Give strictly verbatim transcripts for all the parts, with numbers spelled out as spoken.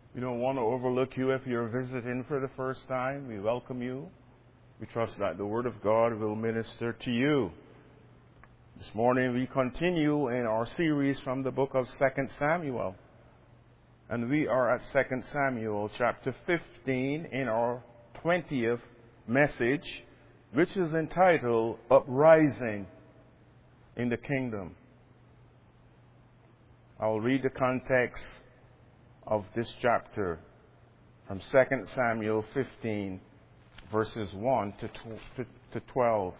We don't want to overlook you if you're visiting for the first time. We welcome you. We trust that the Word of God will minister to you. This morning we continue in our series from the book of Second Samuel. And we are at Second Samuel chapter fifteen in our twentieth message, which is entitled Uprising in the Kingdom. I'll read the context of this chapter from Second Samuel fifteen, verses one to twelve.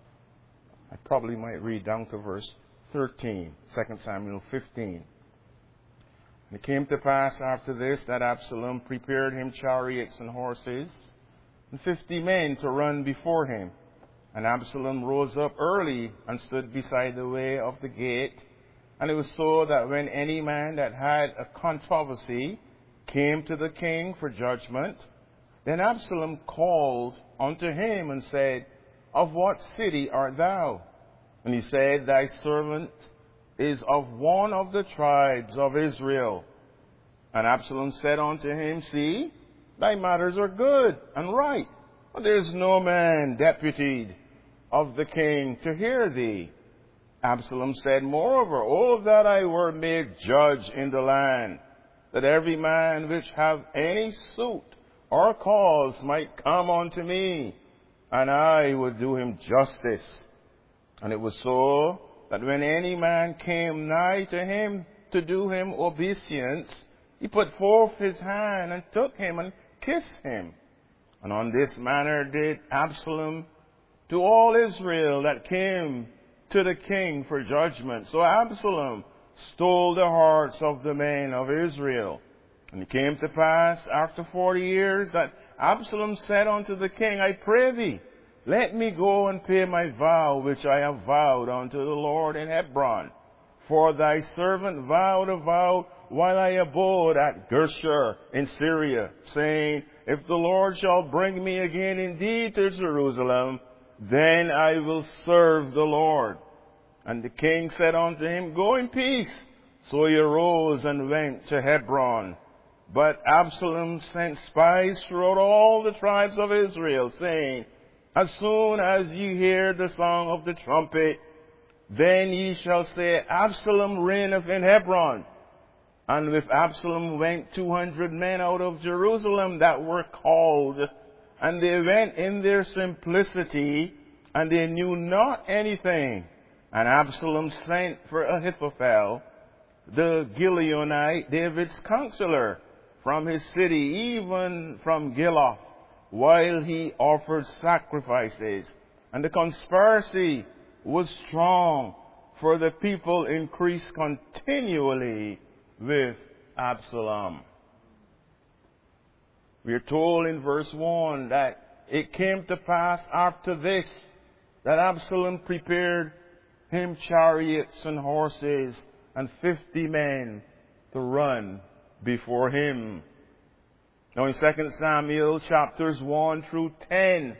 I probably might read down to verse thirteen, Second Samuel fifteen. And it came to pass after this that Absalom prepared him chariots and horses, and fifty men to run before him. And Absalom rose up early and stood beside the way of the gate. And it was so that when any man that had a controversy came to the king for judgment, then Absalom called unto him and said, Of what city art thou? And he said, Thy servant is of one of the tribes of Israel. And Absalom said unto him, See, thy matters are good and right, but there is no man deputied of the king to hear thee. Absalom said, Moreover, oh, that I were made judge in the land, that every man which have any suit or cause might come unto me, and I would do him justice. And it was so that when any man came nigh to him to do him obeisance, he put forth his hand and took him and kissed him. And on this manner did Absalom to all Israel that came to the king for judgment. So Absalom stole the hearts of the men of Israel. And it came to pass after forty years that Absalom said unto the king, I pray thee, let me go and pay my vow which I have vowed unto the Lord in Hebron. For thy servant vowed a vow while I abode at Geshur in Syria, saying, If the Lord shall bring me again indeed to Jerusalem, then I will serve the Lord. And the king said unto him, Go in peace. So he arose and went to Hebron. But Absalom sent spies throughout all the tribes of Israel, saying, As soon as ye hear the song of the trumpet, then ye shall say, Absalom reigneth in Hebron. And with Absalom went two hundred men out of Jerusalem that were called, and they went in their simplicity, and they knew not anything. And Absalom sent for Ahithophel, the Gileonite, David's counselor, from his city, even from Giloth, while he offered sacrifices. And the conspiracy was strong, for the people increased continually with Absalom. We are told in verse one that it came to pass after this that Absalom prepared him chariots and horses and fifty men to run before him. Now in Second Samuel chapters one through ten,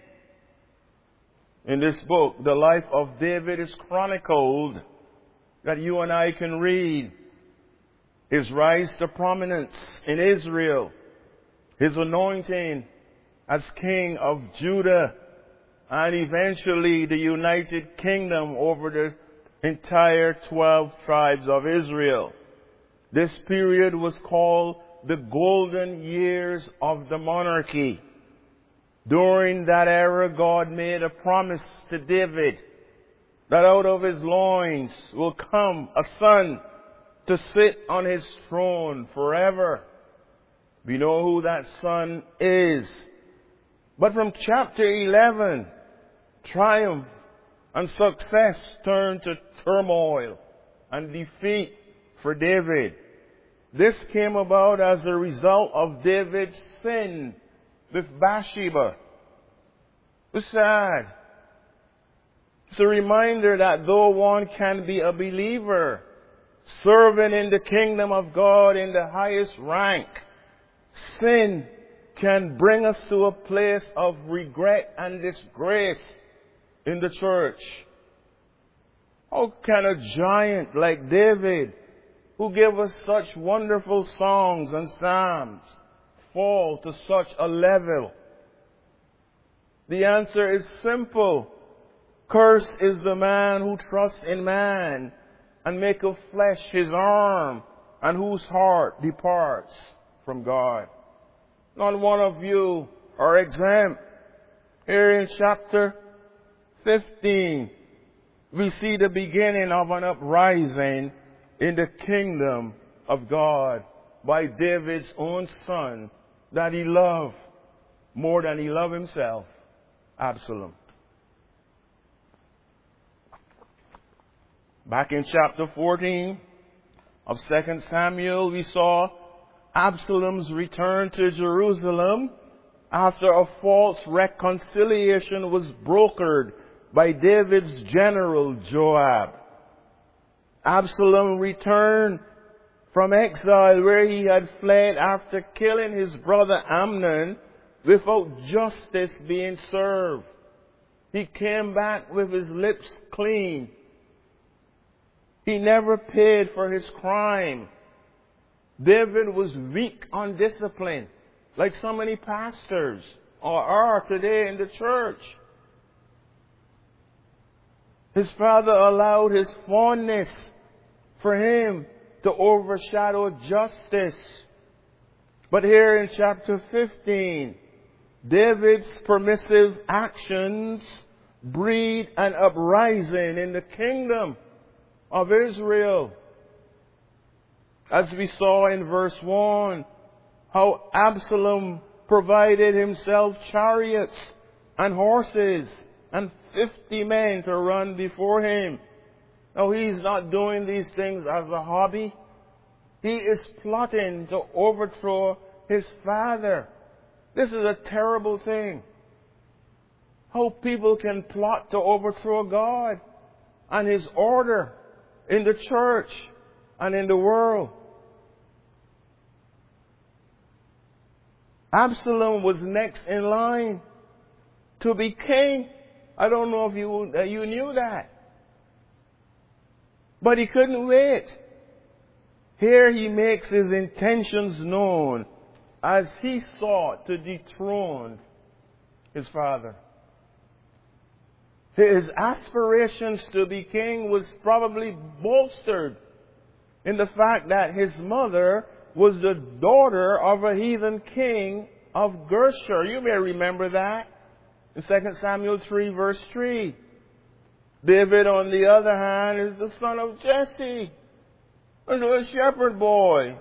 in this book, the life of David is chronicled that you and I can read. His rise to prominence in Israel, his anointing as king of Judah, and eventually the united kingdom over the entire twelve tribes of Israel. This period was called the golden years of the monarchy. During that era, God made a promise to David that out of his loins will come a son to sit on his throne forever. We know who that son is. But from chapter eleven, triumph and success turned to turmoil and defeat for David. This came about as a result of David's sin with Bathsheba. It's sad. It's a reminder that though one can be a believer, serving in the kingdom of God in the highest rank, sin can bring us to a place of regret and disgrace in the church. How can a giant like David, who gave us such wonderful songs and psalms, fall to such a level? The answer is simple. Cursed is the man who trusts in man and maketh flesh his arm, and whose heart departs from God. Not one of you are exempt. Here in chapter fifteen, we see the beginning of an uprising in the kingdom of God by David's own son that he loved more than he loved himself, Absalom. Back in chapter fourteen of Second Samuel, we saw Absalom's return to Jerusalem after a false reconciliation was brokered by David's general Joab. Absalom returned from exile where he had fled after killing his brother Amnon without justice being served. He came back with his lips clean. He never paid for his crime. David was weak on discipline, like so many pastors are today in the church. His father allowed his fondness for him to overshadow justice. But here in chapter fifteen, David's permissive actions breed an uprising in the kingdom of Israel. As we saw in verse one, how Absalom provided himself chariots and horses and fifty men to run before him. Now he's not doing these things as a hobby. He is plotting to overthrow his father. This is a terrible thing. How people can plot to overthrow God and His order in the church and in the world. Absalom was next in line to be king. I don't know if you, uh, you knew that. But he couldn't wait. Here he makes his intentions known as he sought to dethrone his father. His aspirations to be king was probably bolstered in the fact that his mother was the daughter of a heathen king of Geshur. You may remember that in Second Samuel three verse three. David, on the other hand, is the son of Jesse, a shepherd boy.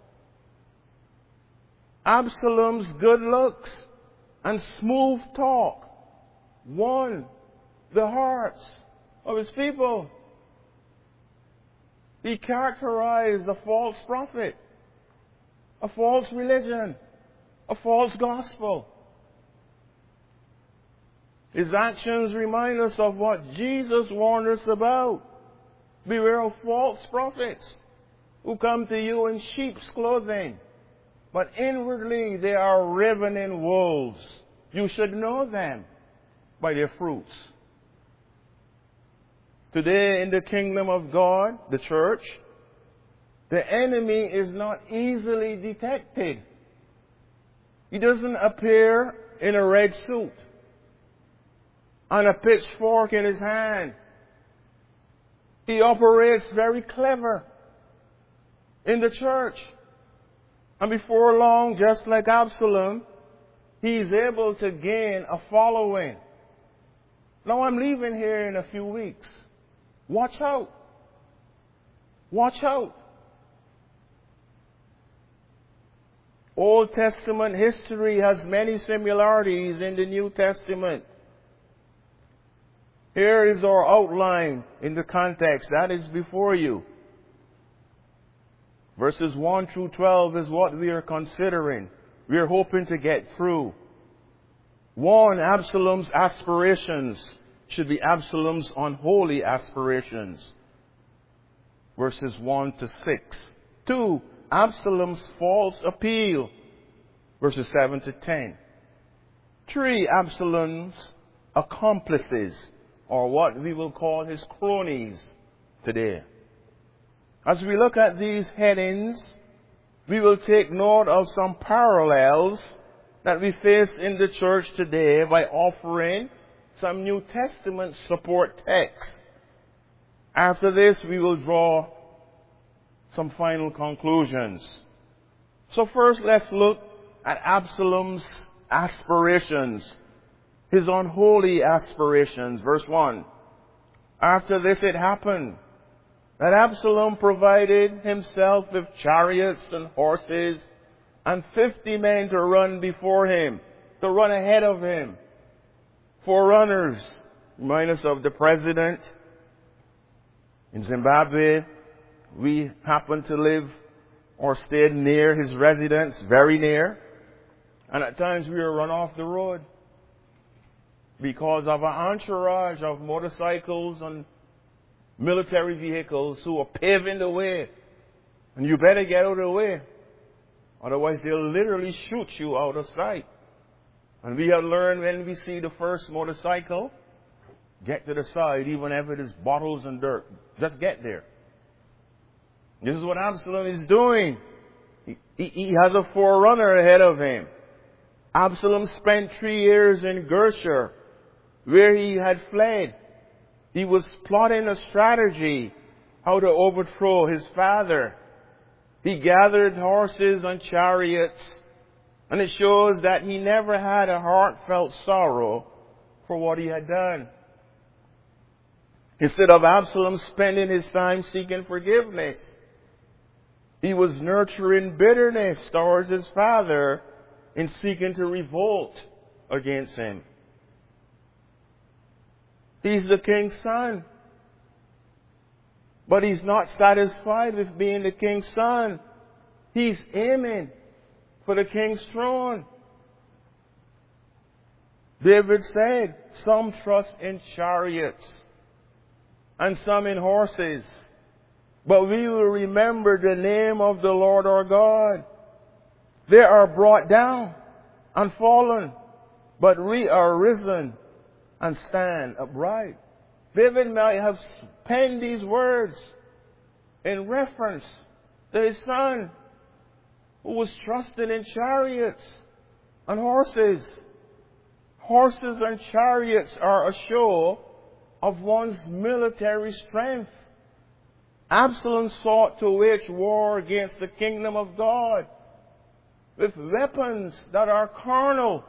Absalom's good looks and smooth talk won the hearts of his people. He characterized a false prophet, a false religion, a false gospel. His actions remind us of what Jesus warned us about. Beware of false prophets who come to you in sheep's clothing, but inwardly they are ravening wolves. You should know them by their fruits. Today in the kingdom of God, the church, the enemy is not easily detected. He doesn't appear in a red suit and a pitchfork in his hand. He operates very clever in the church. And before long, just like Absalom, he's able to gain a following. Now I'm leaving here in a few weeks. Watch out. Watch out. Old Testament history has many similarities in the New Testament. Here is our outline in the context that is before you. Verses one through twelve is what we are considering. We are hoping to get through. One, Absalom's aspirations should be Absalom's unholy aspirations. Verses one to six. Two, Absalom's false appeal. Verses seven to ten. Three, Absalom's accomplices, or what we will call his cronies today. As we look at these headings, we will take note of some parallels that we face in the church today by offering some New Testament support texts. After this, we will draw some final conclusions. So first, let's look at Absalom's aspirations, his unholy aspirations. Verse one. After this it happened that Absalom provided himself with chariots and horses and fifty men to run before him, to run ahead of him. Forerunners, remind us of the president. In Zimbabwe, we happened to live or stayed near his residence, very near. And at times we were run off the road because of an entourage of motorcycles and military vehicles who are paving the way. And you better get out of the way. Otherwise they'll literally shoot you out of sight. And we have learned when we see the first motorcycle, get to the side, even if it is bottles and dirt. Just get there. This is what Absalom is doing. He, he, he has a forerunner ahead of him. Absalom spent three years in Geshur, where he had fled. He was plotting a strategy how to overthrow his father. He gathered horses and chariots, and it shows that he never had a heartfelt sorrow for what he had done. Instead of Absalom spending his time seeking forgiveness, he was nurturing bitterness towards his father in seeking to revolt against him. He's the king's son. But he's not satisfied with being the king's son. He's aiming for the king's throne. David said, some trust in chariots and some in horses, but we will remember the name of the Lord our God. They are brought down and fallen, but we are risen and stand upright. David might have penned these words in reference to his son, who was trusting in chariots and horses. Horses and chariots are a show of one's military strength. Absalom sought to wage war against the kingdom of God with weapons that are carnal.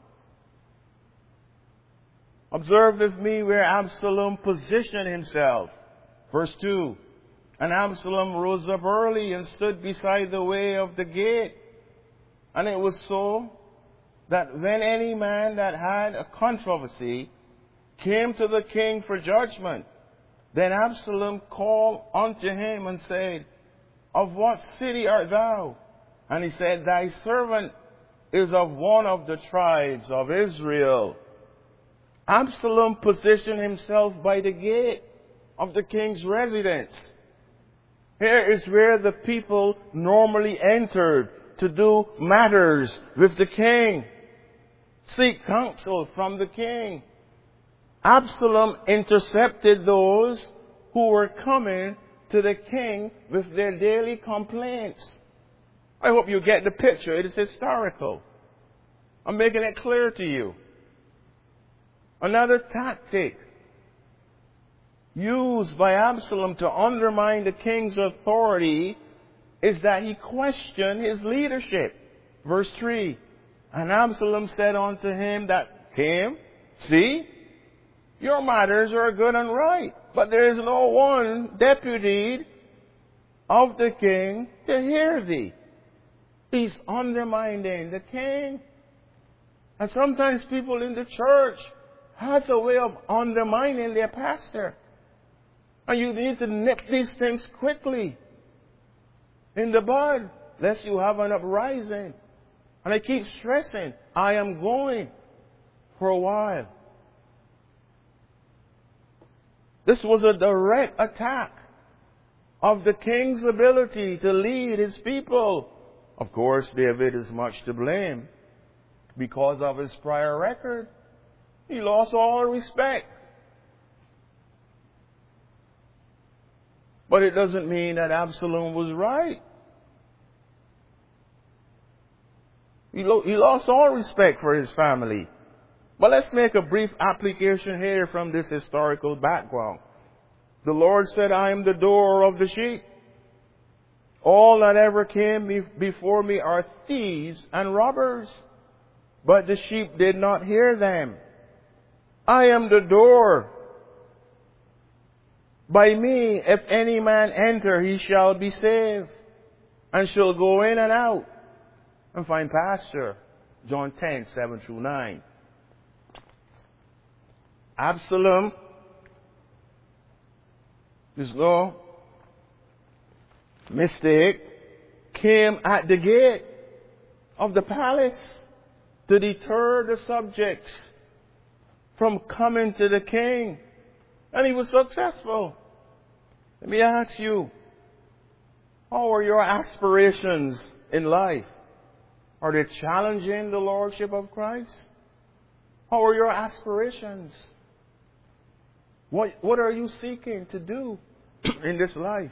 Observe with me where Absalom positioned himself. Verse two. And Absalom rose up early and stood beside the way of the gate. And it was so that when any man that had a controversy came to the king for judgment, then Absalom called unto him and said, of what city art thou? And he said, thy servant is of one of the tribes of Israel. Absalom positioned himself by the gate of the king's residence. Here is where the people normally entered to do matters with the king, seek counsel from the king. Absalom intercepted those who were coming to the king with their daily complaints. I hope you get the picture. It is historical. I'm making it clear to you. Another tactic used by Absalom to undermine the king's authority is that he questioned his leadership. Verse three. And Absalom said unto him that came, see, your matters are good and right, but there is no one deputied of the king to hear thee. He's undermining the king. And sometimes people in the church has a way of undermining their pastor. And you need to nip these things quickly in the bud, lest you have an uprising. And I keep stressing, I am going for a while. This was a direct attack of the king's ability to lead his people. Of course, David is much to blame because of his prior record. He lost all respect. But it doesn't mean that Absalom was right. He, lo- he lost all respect for his family. But let's make a brief application here from this historical background. The Lord said, I am the door of the sheep. All that ever came be- before me are thieves and robbers, but the sheep did not hear them. I am the door. By me, if any man enter, he shall be saved, and shall go in and out and find pasture. John ten, seven through nine. Absalom, there's no mistake, came at the gate of the palace to deter the subjects from coming to the king. And he was successful. Let me ask you, how are your aspirations in life? Are they challenging the Lordship of Christ? How are your aspirations? What, what are you seeking to do in this life?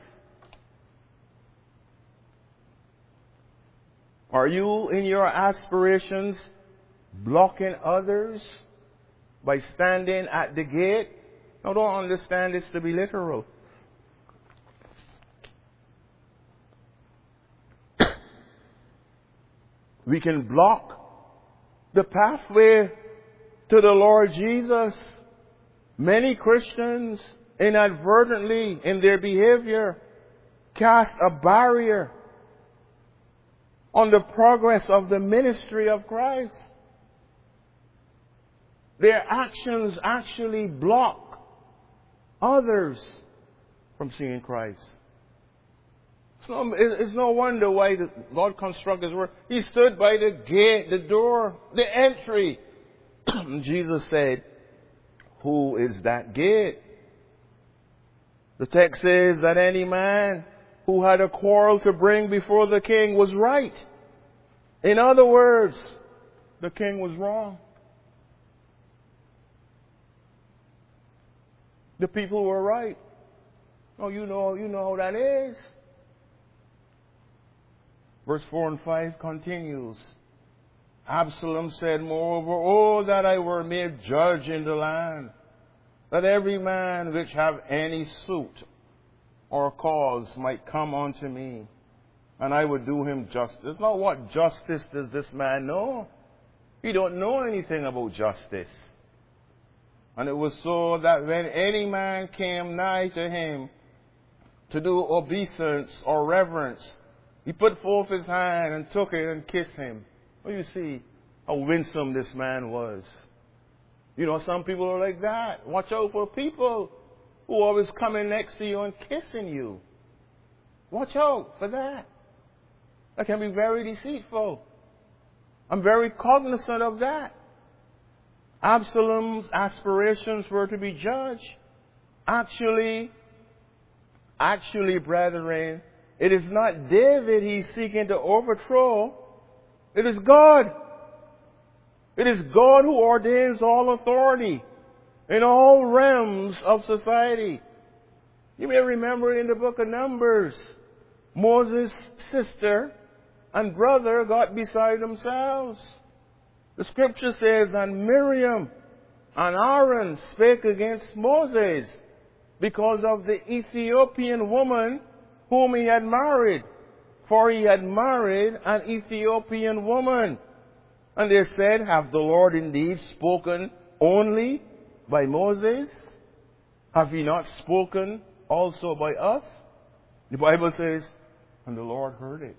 Are you in your aspirations blocking others by standing at the gate? Now don't understand this to be literal. We can block the pathway to the Lord Jesus. Many Christians inadvertently in their behavior cast a barrier on the progress of the ministry of Christ. Their actions actually block others from seeing Christ. It's no, it's no wonder why God constructed His word. He stood by the gate, the door, the entry. Jesus said, who is that gate? The text says that any man who had a quarrel to bring before the king was right. In other words, the king was wrong. The people were right. Oh, you know, you know how that is. Verse four and five continues. Absalom said, moreover, oh, that I were made judge in the land, that every man which have any suit or cause might come unto me, and I would do him justice. Now, what justice does this man know? He don't know anything about justice. And it was so that when any man came nigh to him to do obeisance or reverence, he put forth his hand and took it and kissed him. Well, you see how winsome this man was. You know, some people are like that. Watch out for people who are always coming next to you and kissing you. Watch out for that. That can be very deceitful. I'm very cognizant of that. Absalom's aspirations were to be judged. Actually, actually, brethren, it is not David he's seeking to overthrow. It is God. It is God who ordains all authority in all realms of society. You may remember in the book of Numbers, Moses' sister and brother got beside themselves. The scripture says, and Miriam and Aaron spake against Moses because of the Ethiopian woman whom he had married. For he had married an Ethiopian woman. And they said, have the Lord indeed spoken only by Moses? Have he not spoken also by us? The Bible says, and the Lord heard it.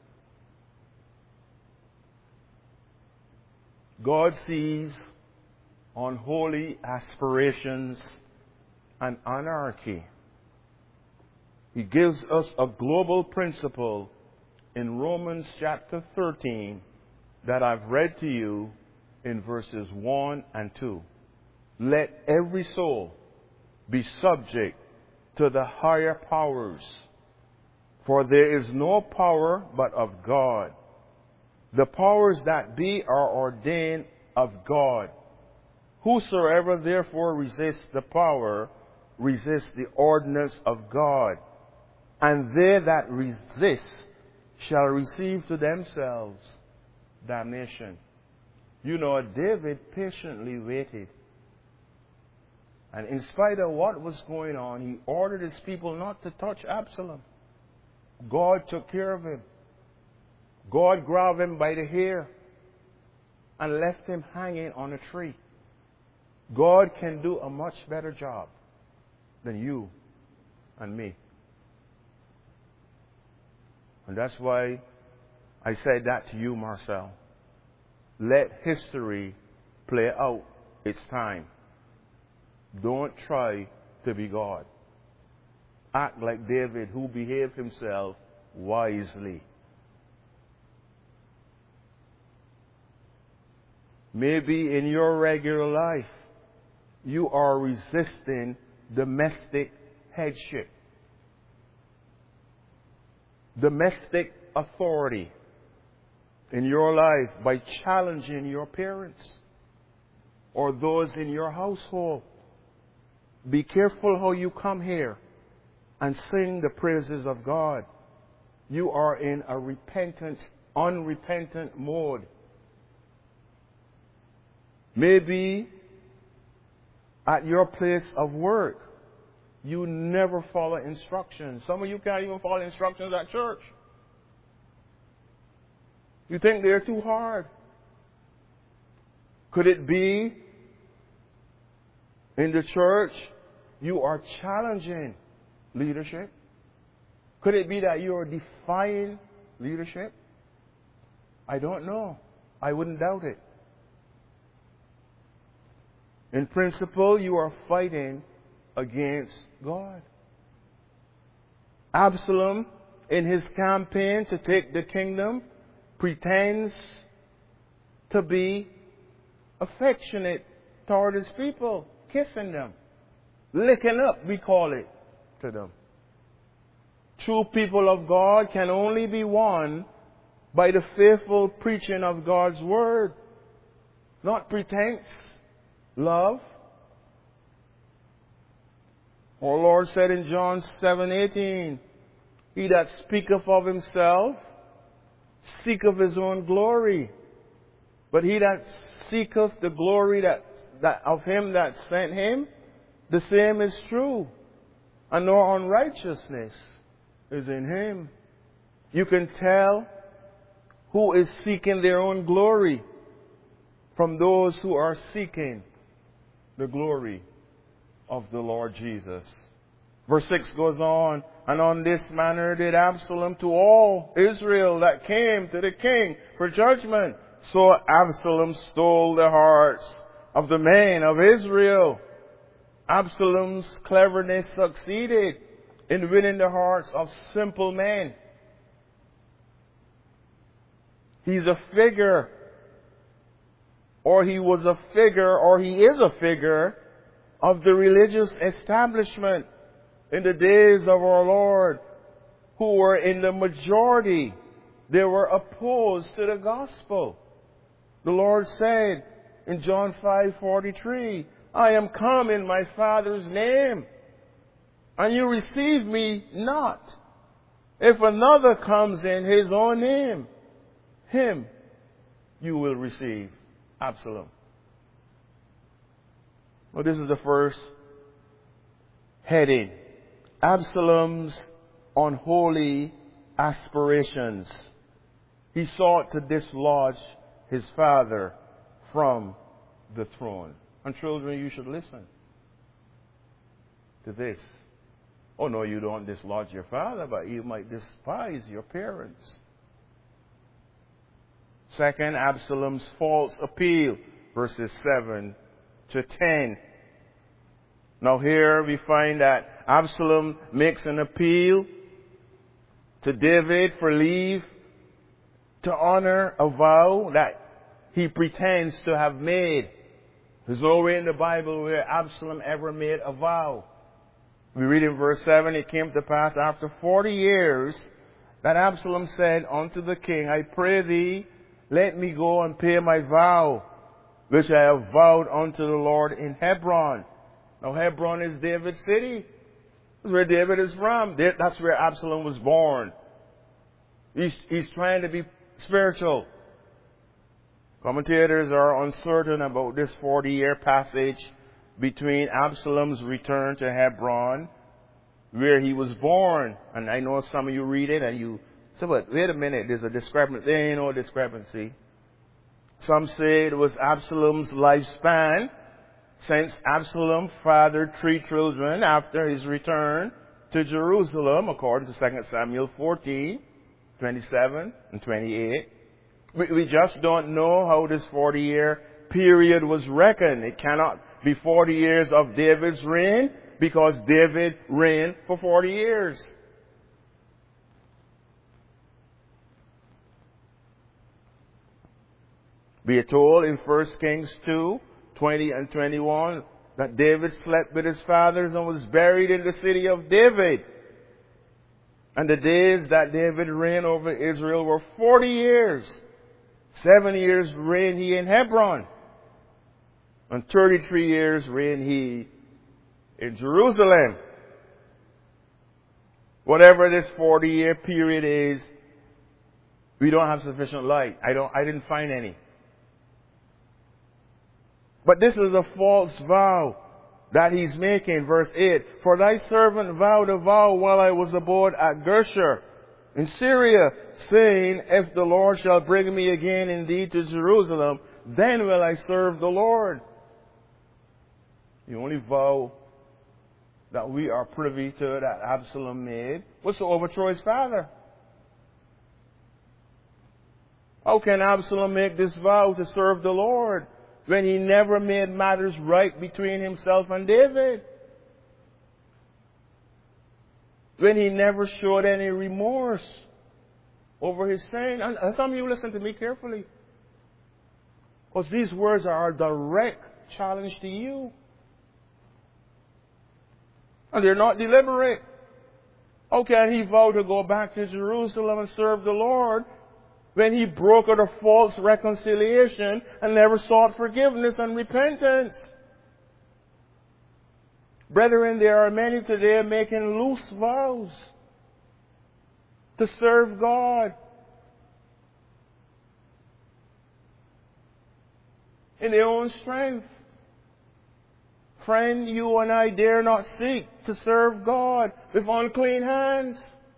God sees unholy aspirations and anarchy. He gives us a global principle in Romans chapter thirteen that I've read to you in verses one and two. Let every soul be subject to the higher powers, for there is no power but of God. The powers that be are ordained of God. Whosoever therefore resists the power, resists the ordinance of God. And they that resist shall receive to themselves damnation. You know, David patiently waited. And in spite of what was going on, he ordered his people not to touch Absalom. God took care of him. God grabbed him by the hair and left him hanging on a tree. God can do a much better job than you and me. And that's why I said that to you, Marcel. Let history play out its time. Don't try to be God. Act like David, who behaved himself wisely. Maybe in your regular life, you are resisting domestic headship, domestic authority in your life by challenging your parents or those in your household. Be careful how you come here and sing the praises of God. You are in a repentant, unrepentant mode. Maybe at your place of work, you never follow instructions. Some of you can't even follow instructions at church. You think they're too hard. Could it be in the church you are challenging leadership? Could it be that you are defying leadership? I don't know. I wouldn't doubt it. In principle, you are fighting against God. Absalom, in his campaign to take the kingdom, pretends to be affectionate toward his people, kissing them, licking up, we call it, to them. True people of God can only be won by the faithful preaching of God's word, not pretense. Love. Our Lord said in John seven eighteen, he that speaketh of himself seeketh his own glory, but he that seeketh the glory that, that of him that sent him, the same is true, and no unrighteousness is in him. You can tell who is seeking their own glory from those who are seeking the glory of the Lord Jesus. Verse six goes on, and on this manner did Absalom to all Israel that came to the king for judgment. So Absalom stole the hearts of the men of Israel. Absalom's cleverness succeeded in winning the hearts of simple men. He's a figure, or he was a figure, or he is a figure of the religious establishment in the days of our Lord, who were in the majority. They were opposed to the gospel. The Lord said in John five forty-three, I am come in my Father's name, and you receive me not. If another comes in his own name, him you will receive. Absalom. Well, this is the first heading. Absalom's unholy aspirations. He sought to dislodge his father from the throne. And children, you should listen to this. Oh no, you don't dislodge your father, but you might despise your parents. Second, Absalom's false appeal, verses seven to ten. Now here we find that Absalom makes an appeal to David for leave to honor a vow that he pretends to have made. There's nowhere in the Bible where Absalom ever made a vow. We read in verse seven, it came to pass after forty years that Absalom said unto the king, I pray thee, let me go and pay my vow, which I have vowed unto the Lord in Hebron. Now Hebron is David's city. That's where David is from. That's where Absalom was born. He's, he's trying to be spiritual. Commentators are uncertain about this forty-year passage between Absalom's return to Hebron, where he was born. And I know some of you read it and you say, but wait a minute, there's a discrepancy. There ain't no discrepancy. Some say it was Absalom's lifespan, since Absalom fathered three children after his return to Jerusalem, according to Second Samuel fourteen, twenty-seven and twenty-eight. We, we just don't know how this forty-year period was reckoned. It cannot be forty years of David's reign, because David reigned for forty years. We are told in First Kings two, twenty and twenty-one, that David slept with his fathers and was buried in the city of David. And the days that David reigned over Israel were forty years. Seven years reigned he in Hebron. And thirty-three years reigned he in Jerusalem. Whatever this forty-year period is, we don't have sufficient light. I don't, I didn't find any. But this is a false vow that he's making. Verse eight. For thy servant vowed a vow while I was abode at Gersher in Syria, saying, if the Lord shall bring me again indeed to Jerusalem, then will I serve the Lord. The only vow that we are privy to that Absalom made was to overthrow his father. How can Absalom make this vow to serve the Lord when he never made matters right between himself and David? When he never showed any remorse over his sin? And some of you listen to me carefully, because these words are a direct challenge to you. And they're not deliberate. How can he vow to go back to Jerusalem and serve the Lord when he brokered a false reconciliation and never sought forgiveness and repentance? Brethren, there are many today making loose vows to serve God in their own strength. Friend, you and I dare not seek to serve God with unclean hands.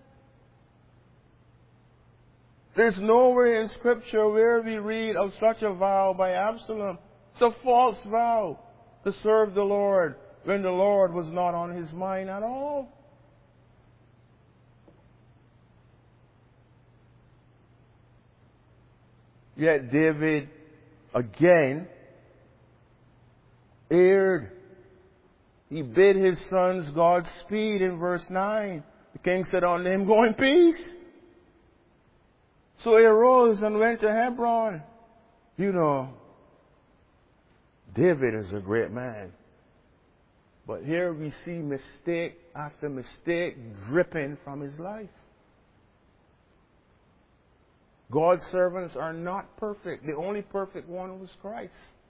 There's nowhere in Scripture where we read of such a vow by Absalom. It's a false vow to serve the Lord when the Lord was not on his mind at all. Yet David again erred. He bid his sons Godspeed in verse nine. The king said unto him, go in peace. So he arose and went to Hebron. You know, David is a great man. But here we see mistake after mistake dripping from his life. God's servants are not perfect. The only perfect one was Christ.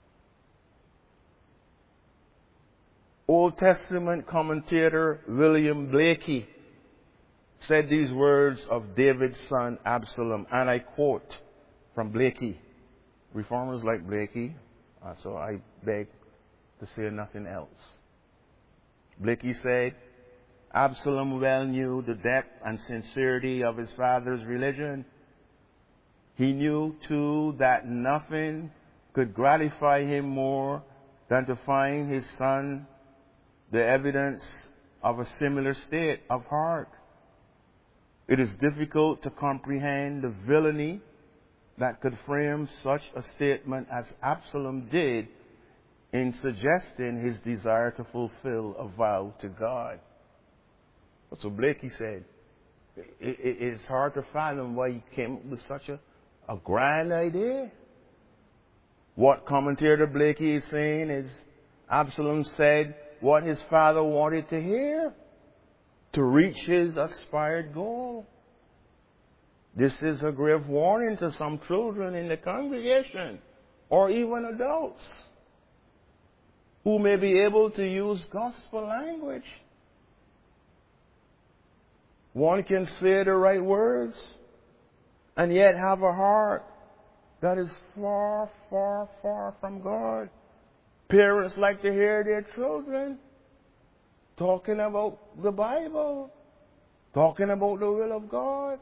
Old Testament commentator William Blakey said these words of David's son Absalom, and I quote from Blakey. Reformers like Blakey, uh, so I beg to say nothing else. Blakey said, Absalom well knew the depth and sincerity of his father's religion. He knew, too, that nothing could gratify him more than to find his son the evidence of a similar state of heart. It is difficult to comprehend the villainy that could frame such a statement as Absalom did in suggesting his desire to fulfill a vow to God. That's what Blakey said. It, it, it's hard to fathom why he came up with such a, a grand idea. What commentator Blakey is saying is Absalom said what his father wanted to hear to reach his aspired goal. This is a grave warning to some children in the congregation or even adults who may be able to use gospel language. One can say the right words and yet have a heart That is far, far, far from God. Parents like to hear their children talking about the Bible, talking about the will of God.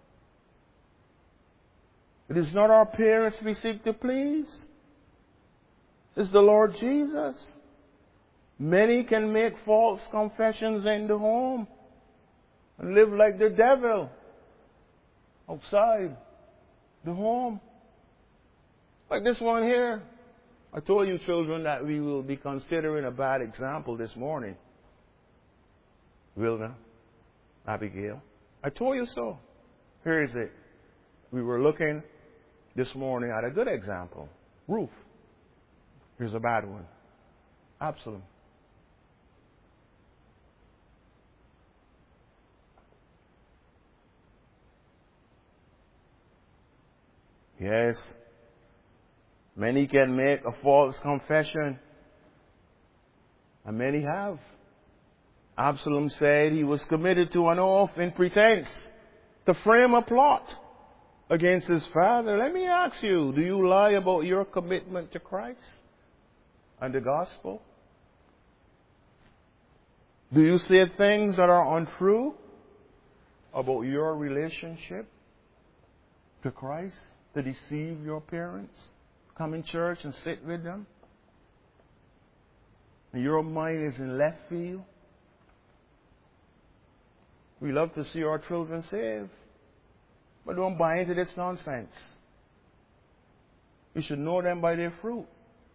It is not our parents we seek to please. It's the Lord Jesus. Many can make false confessions in the home and live like the devil outside the home. Like this one here. I told you, children, that we will be considering a bad example this morning. Wilna, Abigail. I told you so. Here is it. We were looking this morning at a good example. Ruth. Here's a bad one. Absalom. Yes. Many can make a false confession. And many have. Absalom said he was committed to an oath in pretense to frame a plot against his father. Let me ask you, do you lie about your commitment to Christ and the gospel? Do you say things that are untrue about your relationship to Christ to deceive your parents? Come in church and sit with them, and your mind is in left field. We love to see our children saved, but don't buy into this nonsense. You should know them by their fruit.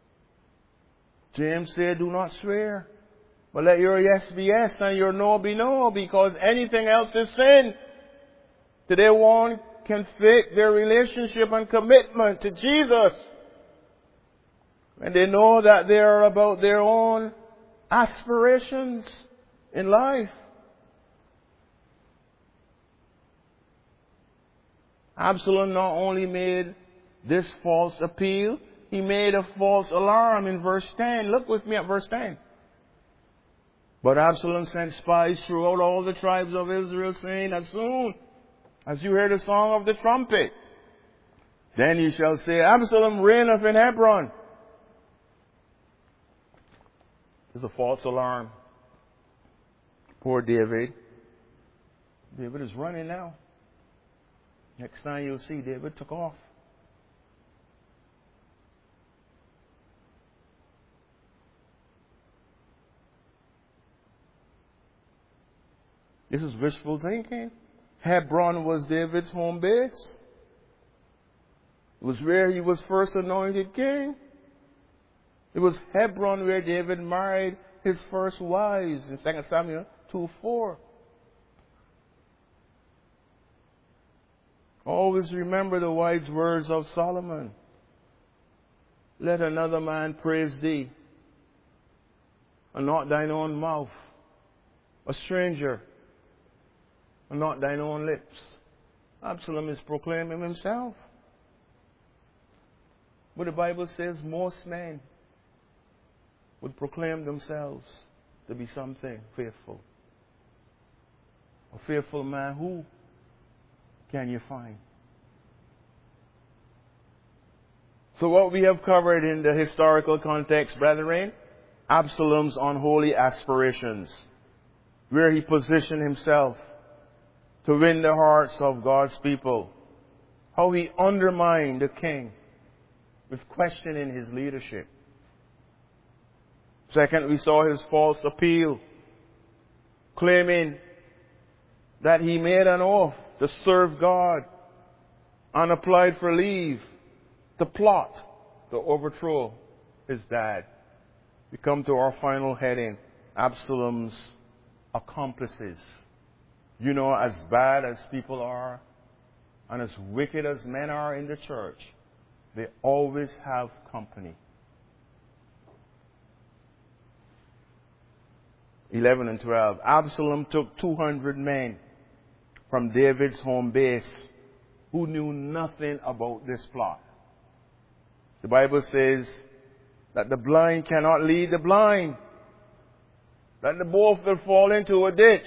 James said, do not swear, but let your yes be yes and your no be no, because anything else is sin. Today one can fake their relationship and commitment to Jesus when they know that they are about their own aspirations in life. Absalom not only made this false appeal, he made a false alarm in verse ten. Look with me at verse ten. But Absalom sent spies throughout all the tribes of Israel, saying, as soon as you hear the song of the trumpet, then you shall say, Absalom reigneth in Hebron. It's a false alarm. Poor David. David is running now. Next time you'll see David took off. This is wishful thinking. Hebron was David's home base. It was where he was first anointed king. It was Hebron where David married his first wives in Second Samuel two four. Always remember the wise words of Solomon. Let another man praise thee, and not thine own mouth. A stranger, and not thine own lips. Absalom is proclaiming himself. But the Bible says most men would proclaim themselves to be something faithful. A faithful man, who can you find? So what we have covered in the historical context, brethren, Absalom's unholy aspirations, where he positioned himself to win the hearts of God's people, how he undermined the king with questioning his leadership. Second, we saw his false appeal, claiming that he made an oath to serve God and applied for leave to plot to overthrow his dad. We come to our final heading, Absalom's accomplices. You know, as bad as people are and as wicked as men are in the church, they always have company. eleven and twelve. Absalom took two hundred men from David's home base who knew nothing about this plot. The Bible says that the blind cannot lead the blind, that the both will fall into a ditch.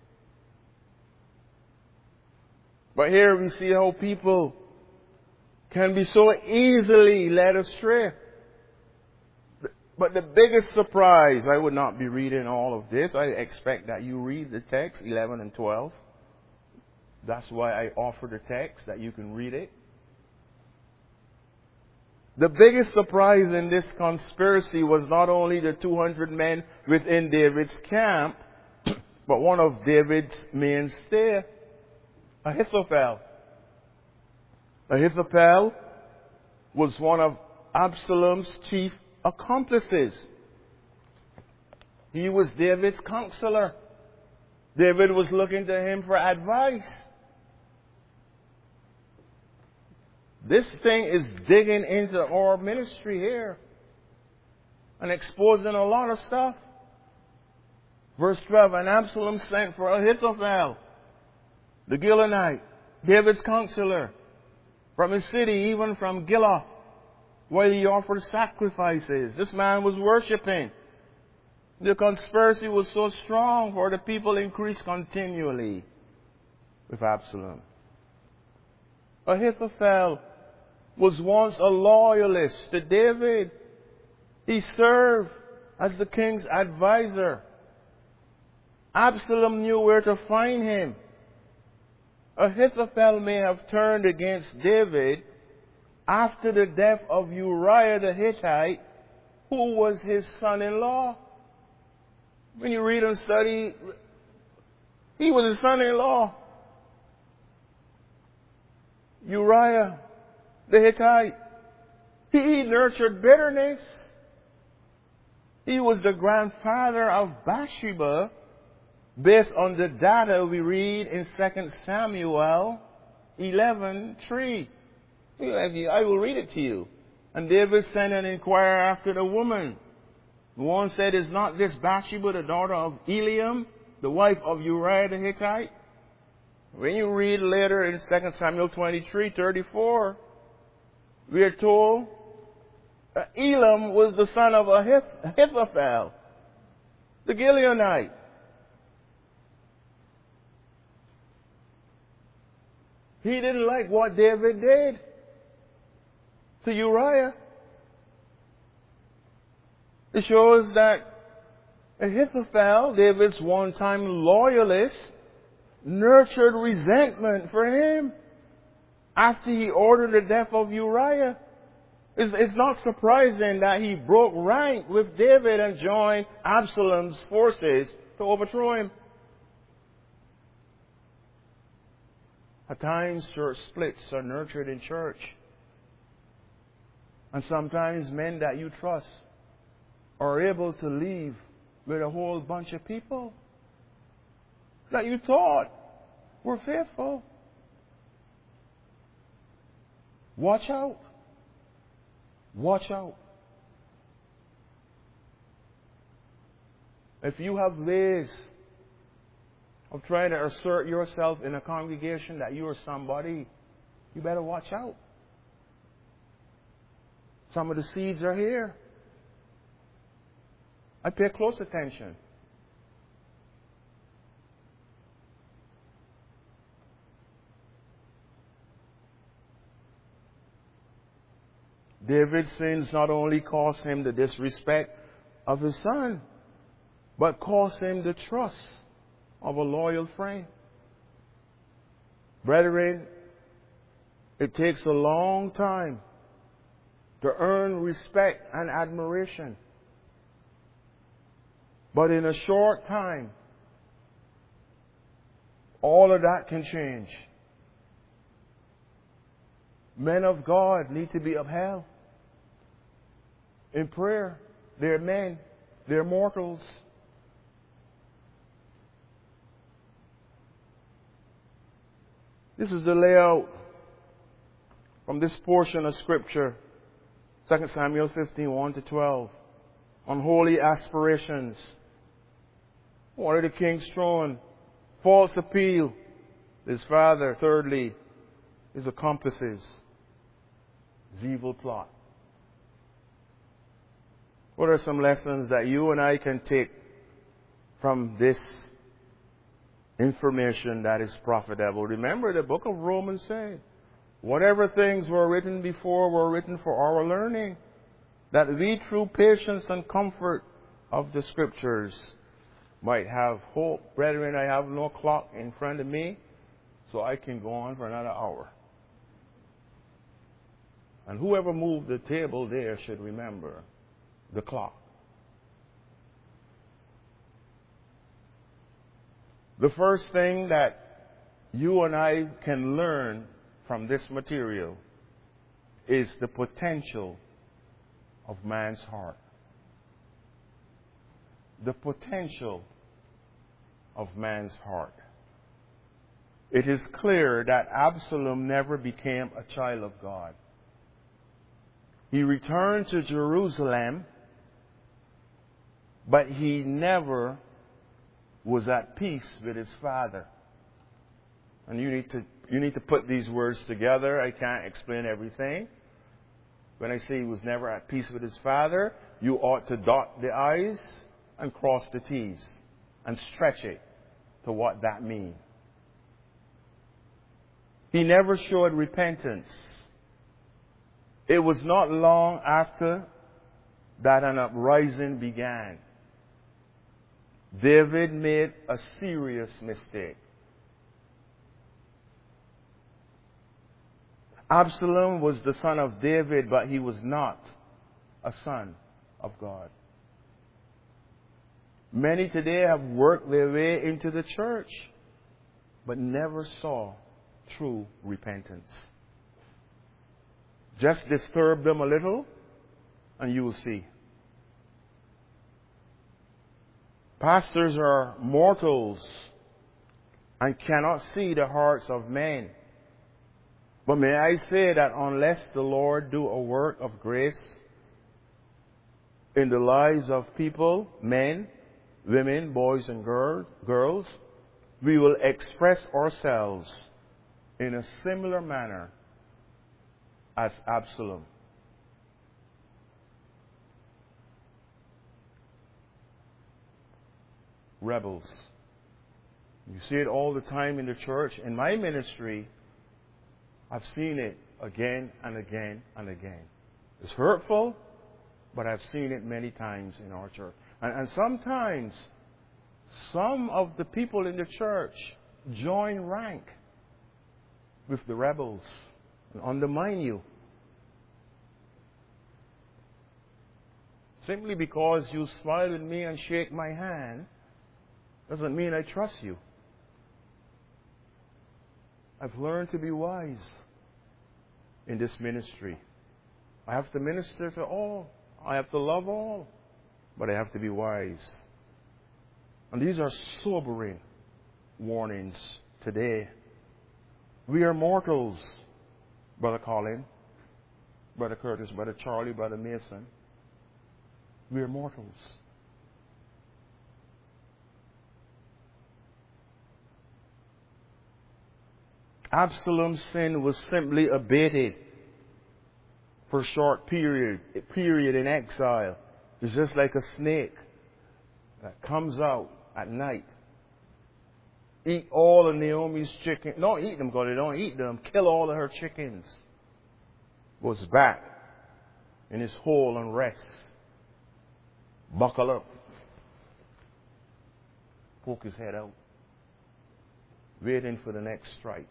But here we see how people can be so easily led astray. But the biggest surprise, I would not be reading all of this. I expect that you read the text, eleven and twelve. That's why I offer the text, that you can read it. The biggest surprise in this conspiracy was not only the two hundred men within David's camp, but one of David's mainstay, Ahithophel. Ahithophel was one of Absalom's chief accomplices. He was David's counselor. David was looking to him for advice. This thing is digging into our ministry here and exposing a lot of stuff. Verse twelve, and Absalom sent for Ahithophel, the Gilonite, David's counselor, from his city, even from Giloth, while he offered sacrifices. This man was worshiping. The conspiracy was so strong, for the people increased continually with Absalom. Ahithophel was once a loyalist to David. He served as the king's advisor. Absalom knew where to find him. Ahithophel may have turned against David after the death of Uriah the Hittite, who was his son-in-law. When you read and study, he was his son-in-law. Uriah the Hittite. He nurtured bitterness. He was the grandfather of Bathsheba, based on the data we read in Second Samuel eleven three. I will read it to you. And David sent and inquired after the woman. One said, is not this Bathsheba the daughter of Eliam, the wife of Uriah the Hittite? When you read later in Second Samuel twenty-three thirty-four, we are told uh, Elam was the son of Ahith- Ahithophel, the Gileonite. He didn't like what David did to Uriah. It shows that Ahithophel, David's one-time loyalist, nurtured resentment for him after he ordered the death of Uriah. It's, it's not surprising that he broke rank with David and joined Absalom's forces to overthrow him. At times, church splits are nurtured in church. And sometimes men that you trust are able to leave with a whole bunch of people that you thought were faithful. Watch out. Watch out. If you have ways of trying to assert yourself in a congregation that you are somebody, you better watch out. Some of the seeds are here. I pay close attention. David's sins not only cost him the disrespect of his son, but cost him the trust of a loyal friend. Brethren, it takes a long time to earn respect and admiration. But in a short time, all of that can change. Men of God need to be upheld in prayer. They're men. They're mortals. This is the layout from this portion of Scripture, Second Samuel fifteen, one to twelve, unholy aspirations. What are the king's throne? False appeal. His father. Thirdly, his accomplices. His evil plot. What are some lessons that you and I can take from this information that is profitable? Remember, the book of Romans said, Whatever things were written before were written for our learning, that we through patience and comfort of the Scriptures might have hope. Brethren, I have no clock in front of me, so I can go on for another hour. And whoever moved the table there should remember the clock. The first thing that you and I can learn from this material is the potential of man's heart. The potential of man's heart. It is clear that Absalom never became a child of God. He returned to Jerusalem, but he never was at peace with his father. And you need to you need to put these words together. I can't explain everything. When I say he was never at peace with his father, you ought to dot the I's and cross the T's and stretch it to what that means. He never showed repentance. It was not long after that an uprising began. David made a serious mistake. Absalom was the son of David, but he was not a son of God. Many today have worked their way into the church, but never saw true repentance. Just disturb them a little, and you will see. Pastors are mortals and cannot see the hearts of men. But may I say that unless the Lord do a work of grace in the lives of people, men, women, boys and girls, girls, we will express ourselves in a similar manner as Absalom. Rebels. You see it all the time in the church. In my ministry, I've seen it again and again and again. It's hurtful, but I've seen it many times in our church. And, and sometimes, some of the people in the church join rank with the rebels and undermine you. Simply because you smile with me and shake my hand doesn't mean I trust you. I've learned to be wise in this ministry. I have to minister to all. I have to love all. But I have to be wise. And these are sobering warnings today. We are mortals, Brother Colin, Brother Curtis, Brother Charlie, Brother Mason. We are mortals. Absalom's sin was simply abated for a short period, a period in exile. It's just like a snake that comes out at night. Eat all of Naomi's chickens. Don't eat them, God. They don't eat them. Kill all of her chickens. Goes back in his hole and rests. Buckle up. Poke his head out. Waiting for the next strike.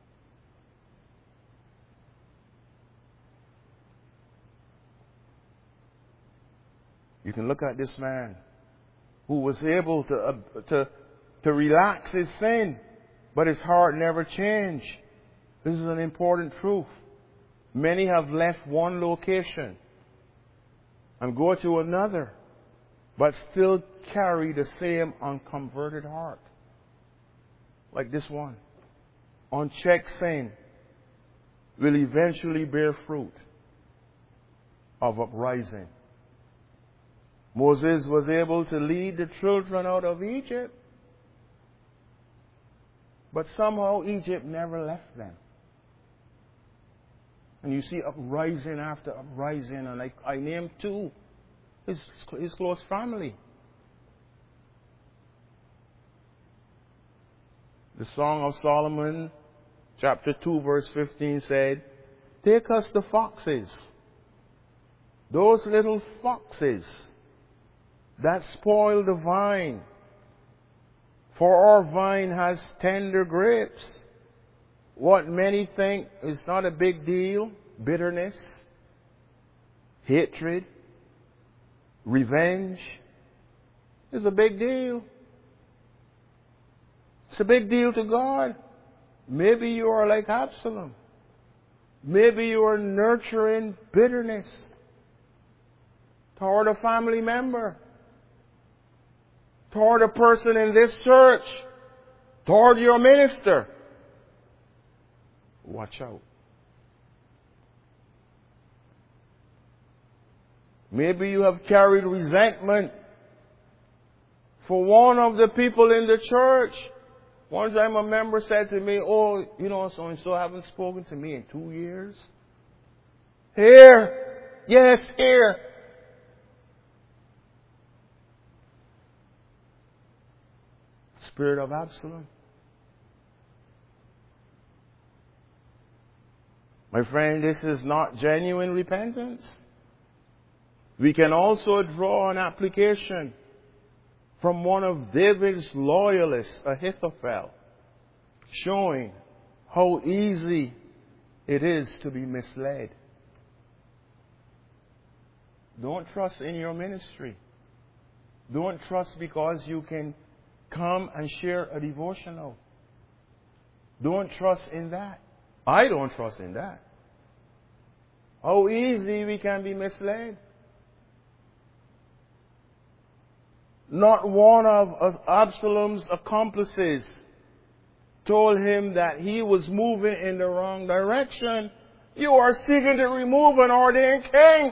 You can look at this man who was able to, uh, to, to relax his sin, but his heart never changed. This is an important truth. Many have left one location and go to another, but still carry the same unconverted heart. Like this one. Unchecked sin will eventually bear fruit of uprising. Moses was able to lead the children out of Egypt, but somehow Egypt never left them. And you see uprising after uprising, and I, I named two, his, his close family. The Song of Solomon chapter two, verse fifteen said, take us the foxes, those little foxes that spoil the vine. For our vine has tender grapes. What many think is not a big deal, bitterness, hatred, revenge, is a big deal. It's a big deal to God. Maybe you are like Absalom. Maybe you are nurturing bitterness toward a family member, toward a person in this church, toward your minister. Watch out. Maybe you have carried resentment for one of the people in the church. One time a member said to me, oh, you know, so-and-so haven't spoken to me in two years. Here. Yes, here. Spirit of Absalom. My friend, this is not genuine repentance. We can also draw an application from one of David's loyalists, Ahithophel, showing how easy it is to be misled. Don't trust in your ministry. Don't trust because you can come and share a devotional. Don't trust in that. I don't trust in that. How easy we can be misled. Not one of Absalom's accomplices told him that he was moving in the wrong direction. You are seeking to remove an ordained king.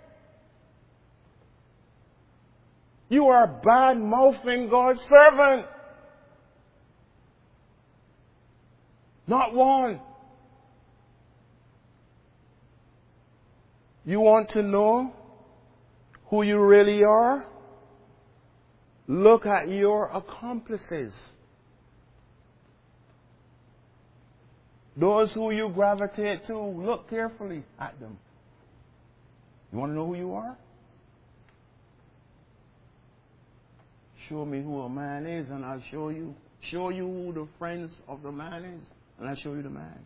You are bad-mouthing God's servant. Not one. You want to know who you really are? Look at your accomplices. Those who you gravitate to, look carefully at them. You want to know who you are? Show me who a man is and I'll show you. Show you who the friends of the man is and I'll show you the man.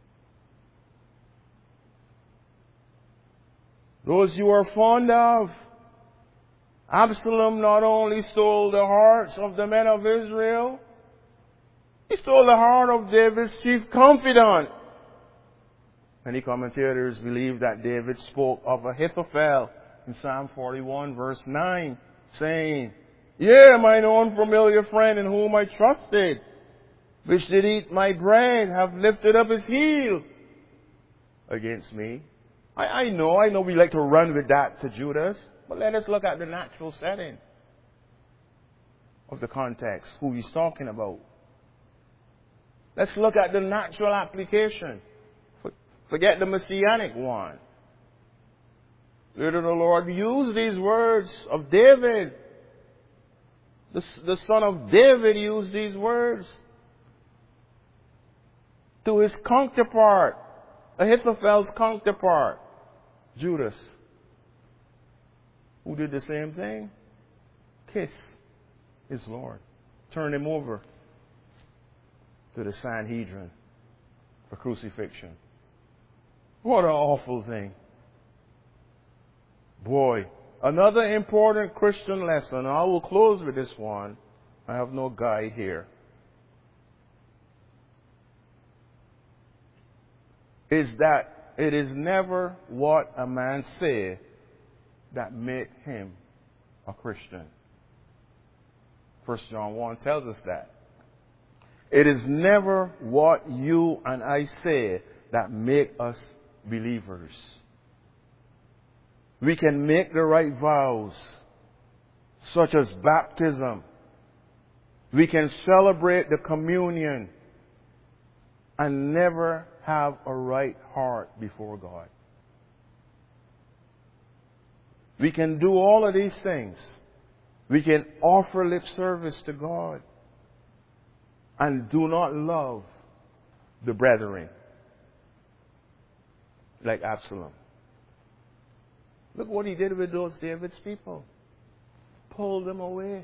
Those you are fond of. Absalom not only stole the hearts of the men of Israel, he stole the heart of David's chief confidant. Many commentators believe that David spoke of Ahithophel in Psalm forty-one verse nine, saying, yea, mine own familiar friend in whom I trusted, which did eat my bread, have lifted up his heel against me. I, I know, I know we like to run with that to Judas. But let us look at the natural setting of the context, who he's talking about. Let's look at the natural application. Forget the messianic one. Where did the Lord use these words of David? The, the son of David used these words to his counterpart, Ahithophel's counterpart, Judas. Who did the same thing? Kiss his Lord. Turn him over to the Sanhedrin for crucifixion. What an awful thing. Boy, another important Christian lesson. I will close with this one. I have no guide here. Is that it is never what a man says that make him a Christian. First John one tells us that. It is never what you and I say that make us believers. We can make the right vows, such as baptism. We can celebrate the communion and never have a right heart before God. We can do all of these things. We can offer lip service to God and do not love the brethren, like Absalom. Look what he did with those David's people. Pulled them away.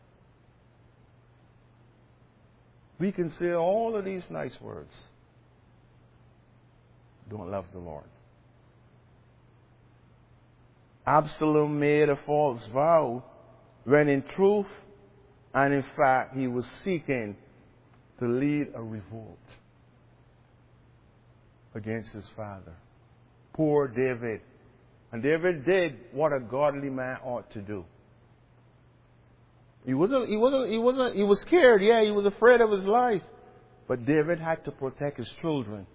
We can say all of these nice words. Don't love the Lord. Absalom made a false vow when in truth and in fact he was seeking to lead a revolt against his father. Poor David. And David did what a godly man ought to do. He wasn't, he wasn't, he wasn't, he was scared, yeah, he was afraid of his life. But David had to protect his children.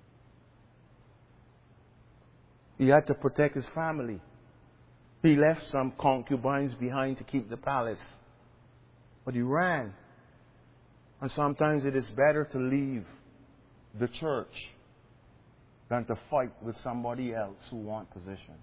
He had to protect his family. He left some concubines behind to keep the palace. But he ran. And sometimes it is better to leave the church than to fight with somebody else who wants position.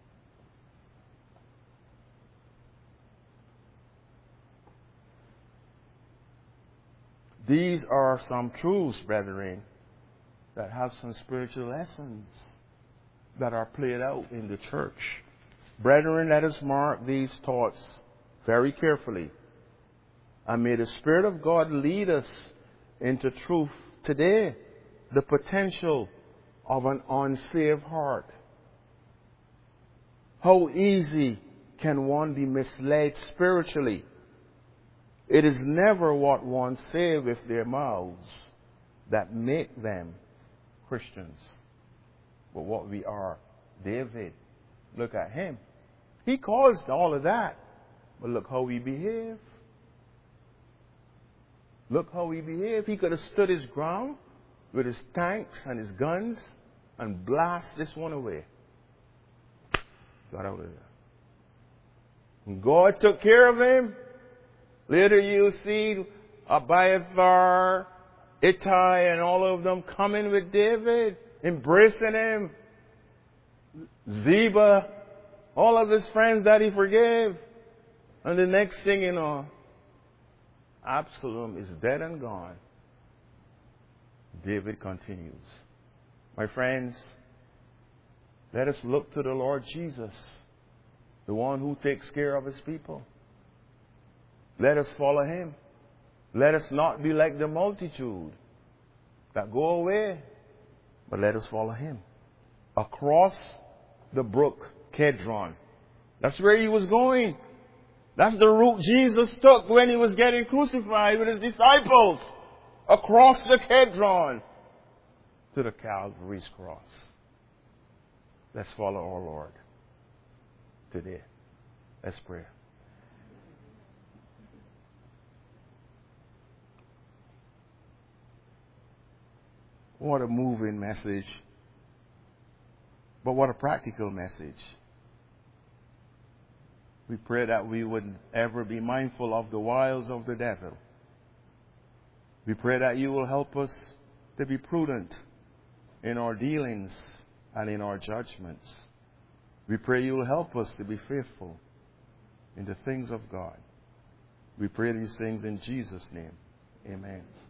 These are some truths, brethren, that have some spiritual lessons that are played out in the church. Brethren, let us mark these thoughts very carefully. And may the Spirit of God lead us into truth today. The potential of an unsaved heart. How easy can one be misled spiritually? It is never what one say with their mouths that make them Christians, but what we are. David, look at him. He caused all of that, but look how he behaved. Look how he behaved. He could have stood his ground with his tanks and his guns and blast this one away. Got out of there. And God took care of him. Later you see Abiathar, Ittai, and all of them coming with David, embracing him. Ziba, all of his friends that he forgave. And the next thing you know, Absalom is dead and gone. David continues. My friends, let us look to the Lord Jesus, the one who takes care of his people. Let us follow him. Let us not be like the multitude that go away, but let us follow him. Across the brook Kedron. That's where he was going. That's the route Jesus took when he was getting crucified with his disciples. Across the Kedron to the Calvary's cross. Let's follow our Lord today. Let's pray. What a moving message. But what a practical message. We pray that we would ever be mindful of the wiles of the devil. We pray that you will help us to be prudent in our dealings and in our judgments. We pray you will help us to be faithful in the things of God. We pray these things in Jesus' name. Amen.